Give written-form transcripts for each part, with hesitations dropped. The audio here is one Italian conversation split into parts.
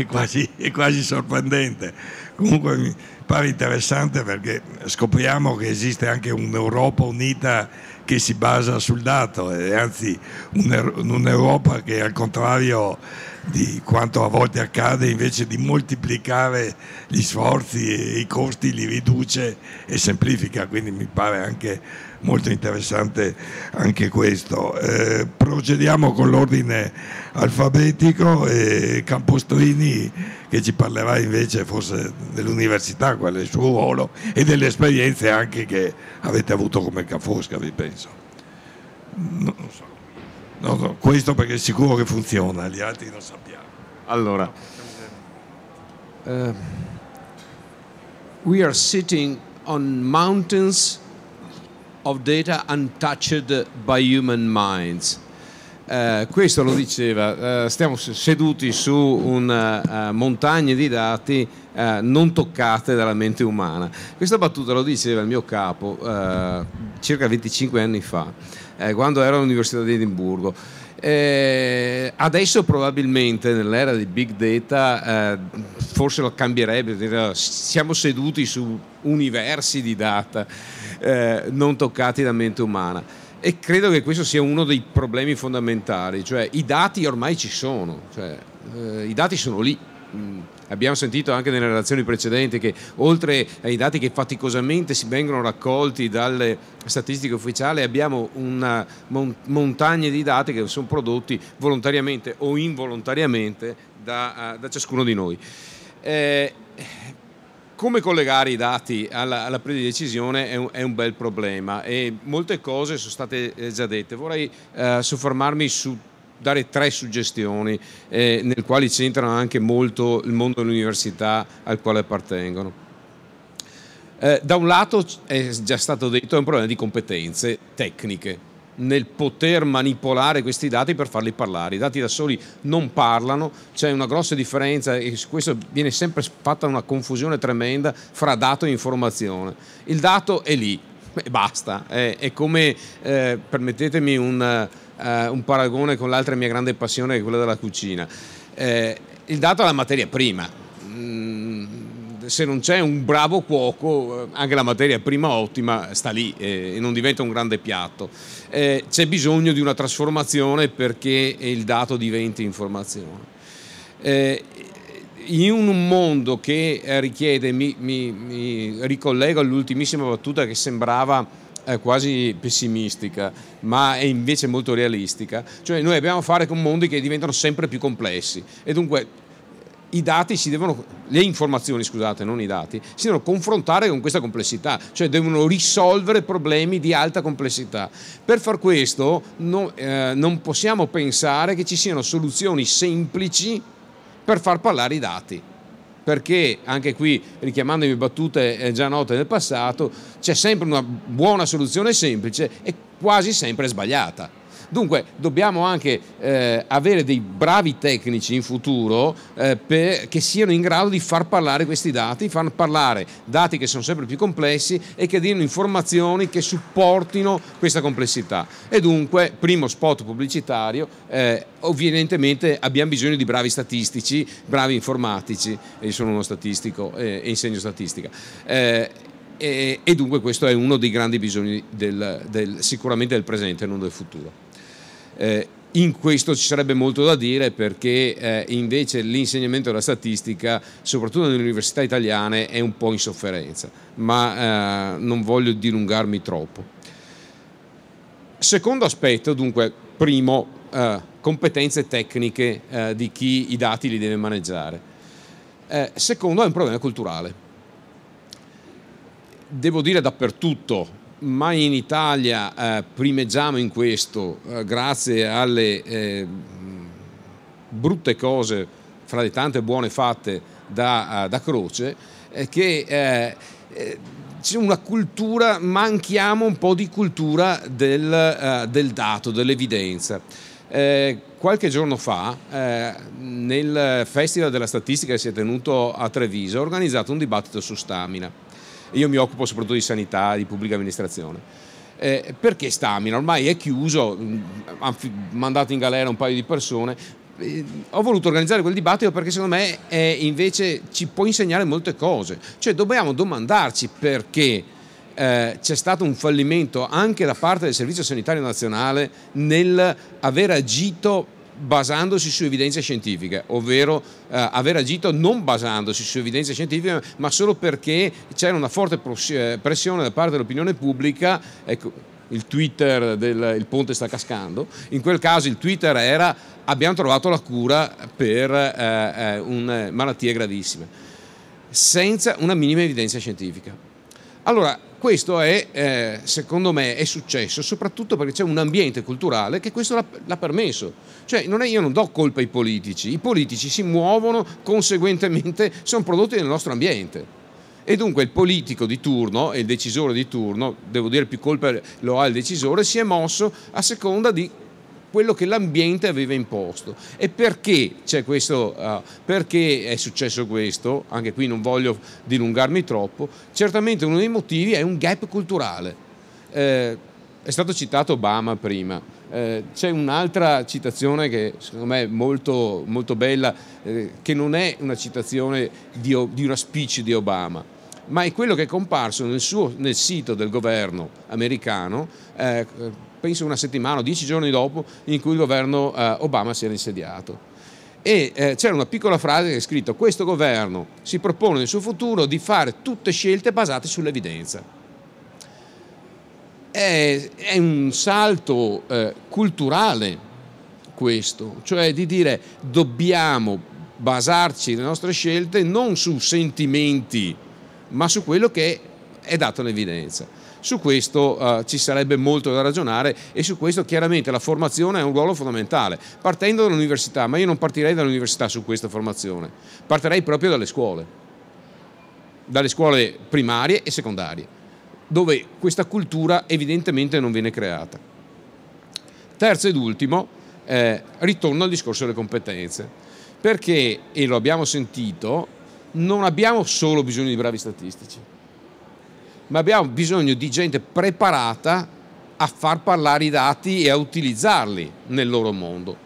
è quasi sorprendente. Comunque mi pare interessante perché scopriamo che esiste anche un'Europa unita che si basa sul dato, e anzi un'Europa che, al contrario di quanto a volte accade, invece di moltiplicare gli sforzi e i costi, li riduce e semplifica. Quindi mi pare anche molto interessante anche questo. Procediamo con l'ordine alfabetico, e Campostrini, che ci parlerà invece forse dell'università, qual è il suo ruolo, e delle esperienze anche che avete avuto come Ca' Foscari, penso. Non so. No, questo perché è sicuro che funziona, gli altri non sappiamo. Allora, we are sitting on mountains of data untouched by human minds. Questo lo diceva, stiamo seduti su una montagna di dati non toccate dalla mente umana. Questa battuta lo diceva il mio capo circa 25 anni fa, quando ero all'Università di Edimburgo. Adesso probabilmente nell'era di big data forse lo cambierebbe, siamo seduti su universi di data non toccati da mente umana. E credo che questo sia uno dei problemi fondamentali, cioè i dati ormai ci sono, i dati sono lì. Abbiamo sentito anche nelle relazioni precedenti che oltre ai dati che faticosamente si vengono raccolti dalle statistiche ufficiali, abbiamo una montagna di dati che sono prodotti volontariamente o involontariamente da ciascuno di noi. Come collegare i dati alla presa di decisione è un bel problema, e molte cose sono state già dette. Vorrei soffermarmi su dare 3 suggestioni nel quali c'entrano anche molto il mondo dell'università al quale appartengono. Da un lato, è già stato detto, è un problema di competenze tecniche nel poter manipolare questi dati per farli parlare. I dati da soli non parlano, c'è una grossa differenza, e su questo viene sempre fatta una confusione tremenda fra dato e informazione. Il dato è lì e basta, è come, permettetemi un paragone con l'altra mia grande passione, che è quella della cucina. Il dato è la materia prima. Se non c'è un bravo cuoco, anche la materia prima ottima sta lì e non diventa un grande piatto. C'è bisogno di una trasformazione perché il dato diventi informazione. In un mondo che richiede, mi ricollego all'ultimissima battuta che sembrava quasi pessimistica, ma è invece molto realistica, cioè noi abbiamo a fare con mondi che diventano sempre più complessi, e dunque le informazioni, scusate, non i dati, si devono confrontare con questa complessità, cioè devono risolvere problemi di alta complessità. Per far questo non possiamo pensare che ci siano soluzioni semplici per far parlare i dati, perché anche qui, richiamandomi battute già note nel passato, c'è sempre una buona soluzione semplice e quasi sempre sbagliata. Dunque dobbiamo anche avere dei bravi tecnici in futuro che siano in grado di far parlare questi dati, far parlare dati che sono sempre più complessi e che diano informazioni che supportino questa complessità. E dunque, primo spot pubblicitario, ovviamente abbiamo bisogno di bravi statistici, bravi informatici, e io sono uno statistico e insegno statistica. E dunque questo è uno dei grandi bisogni sicuramente del presente e non del futuro. In questo ci sarebbe molto da dire, perché invece l'insegnamento della statistica, soprattutto nelle università italiane, è un po' in sofferenza, ma non voglio dilungarmi troppo. Secondo aspetto, dunque, primo, competenze tecniche di chi i dati li deve maneggiare. Secondo, è un problema culturale. Devo dire dappertutto, ma in Italia primeggiamo in questo grazie alle brutte cose, fra le tante buone fatte da Croce, che c'è una cultura, manchiamo un po' di cultura del dato, dell'evidenza. Qualche giorno fa, nel Festival della Statistica che si è tenuto a Treviso, ho organizzato un dibattito su Stamina. Io mi occupo soprattutto di sanità, di pubblica amministrazione. Perché Stamina? Ormai è chiuso, hanno mandato in galera un paio di persone. ho voluto organizzare quel dibattito perché secondo me invece ci può insegnare molte cose, cioè dobbiamo domandarci perché c'è stato un fallimento anche da parte del Servizio Sanitario Nazionale nel aver agito basandosi su evidenze scientifiche, ovvero aver agito non basandosi su evidenze scientifiche, ma solo perché c'era una forte pressione da parte dell'opinione pubblica. Ecco, il Twitter il ponte sta cascando, in quel caso il Twitter era: abbiamo trovato la cura per malattie gravissime, senza una minima evidenza scientifica. Allora, questo secondo me è successo soprattutto perché c'è un ambiente culturale che questo l'ha permesso. Cioè, io non do colpa ai politici, i politici si muovono, conseguentemente sono prodotti nel nostro ambiente. E dunque il politico di turno e il decisore di turno, devo dire più colpa lo ha il decisore, si è mosso a seconda di quello che l'ambiente aveva imposto. E perché c'è questo? Perché è successo questo? Anche qui non voglio dilungarmi troppo. Certamente uno dei motivi è un gap culturale. È stato citato Obama prima. C'è un'altra citazione che secondo me è molto, molto bella, che non è una citazione di una speech di Obama, ma è quello che è comparso nel sito del governo americano, penso una settimana o 10 giorni dopo, in cui il governo Obama si era insediato. E c'era una piccola frase che è scritto: questo governo si propone nel suo futuro di fare tutte scelte basate sull'evidenza. È un salto culturale questo, cioè di dire dobbiamo basarci le nostre scelte non su sentimenti, ma su quello che è dato l'evidenza. Su questo ci sarebbe molto da ragionare, e su questo chiaramente la formazione ha un ruolo fondamentale, partendo dall'università, ma io non partirei dall'università su questa formazione, partirei proprio dalle scuole primarie e secondarie, dove questa cultura evidentemente non viene creata. Terzo ed ultimo, ritorno al discorso delle competenze, perché, e lo abbiamo sentito, non abbiamo solo bisogno di bravi statistici, ma abbiamo bisogno di gente preparata a far parlare i dati e a utilizzarli nel loro mondo.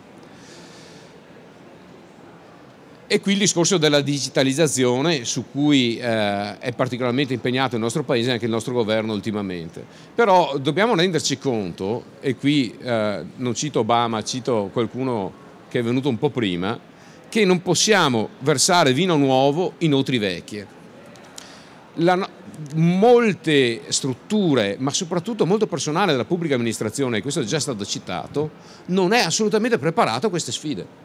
E qui il discorso della digitalizzazione, su cui è particolarmente impegnato il nostro paese e anche il nostro governo ultimamente. Però dobbiamo renderci conto, e qui non cito Obama, cito qualcuno che è venuto un po' prima, che non possiamo versare vino nuovo in otri vecchie. Molte strutture, ma soprattutto molto personale della pubblica amministrazione, e questo è già stato citato, non è assolutamente preparato a queste sfide.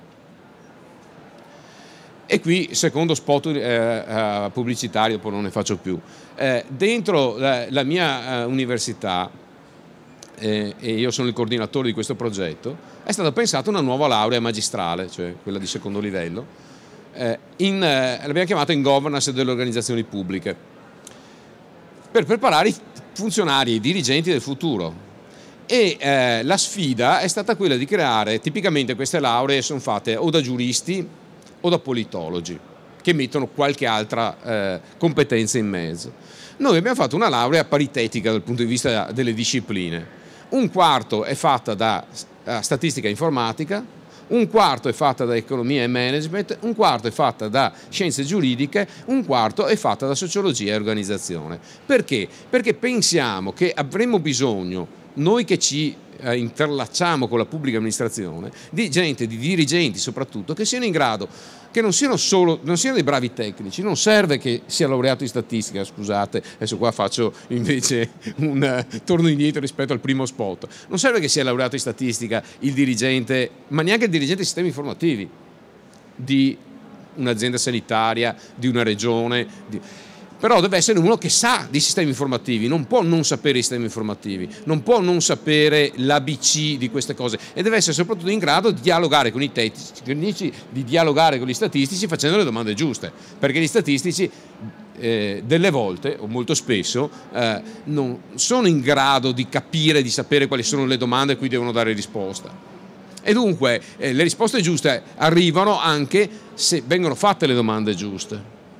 E qui, secondo spot pubblicitario, poi non ne faccio più. Dentro la mia università, e io sono il coordinatore di questo progetto, è stata pensata una nuova laurea magistrale, cioè quella di secondo livello, l'abbiamo chiamata in governance delle organizzazioni pubbliche, per preparare i funzionari, i dirigenti del futuro. E la sfida è stata quella di creare, tipicamente queste lauree sono fatte o da giuristi o da politologi, che mettono qualche altra competenza in mezzo. Noi abbiamo fatto una laurea paritetica dal punto di vista delle discipline. Un quarto è fatta da statistica e informatica, un quarto è fatta da economia e management, un quarto è fatta da scienze giuridiche, un quarto è fatta da sociologia e organizzazione. Perché? Perché pensiamo che avremo bisogno, noi che ci interlacciamo con la pubblica amministrazione, di gente, di dirigenti soprattutto, che siano in grado, che non siano dei bravi tecnici. Non serve che sia laureato in statistica, scusate, adesso qua faccio invece un torno indietro rispetto al primo spot. Non serve che sia laureato in statistica il dirigente, ma neanche il dirigente dei sistemi informativi di un'azienda sanitaria, di una regione, però deve essere uno che sa di sistemi informativi, non può non sapere i sistemi informativi, non può non sapere l'ABC di queste cose, e deve essere soprattutto in grado di dialogare con i tecnici, di dialogare con gli statistici facendo le domande giuste, perché gli statistici delle volte, o molto spesso, non sono in grado di capire, di sapere quali sono le domande a cui devono dare risposta. E dunque le risposte giuste arrivano anche se vengono fatte le domande giuste.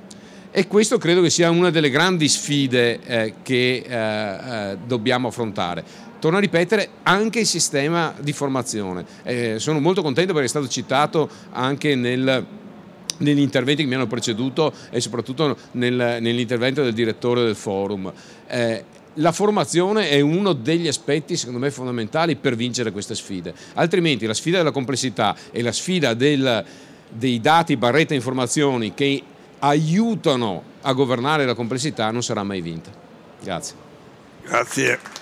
E questo credo che sia una delle grandi sfide che dobbiamo affrontare. Torno a ripetere, anche il sistema di formazione. Sono molto contento perché è stato citato anche negli interventi che mi hanno preceduto e soprattutto nell'intervento del direttore del forum. La formazione è uno degli aspetti, secondo me, fondamentali per vincere queste sfide. Altrimenti la sfida della complessità e la sfida dei dati barretta informazioni che aiutano a governare la complessità non sarà mai vinta. Grazie. Grazie.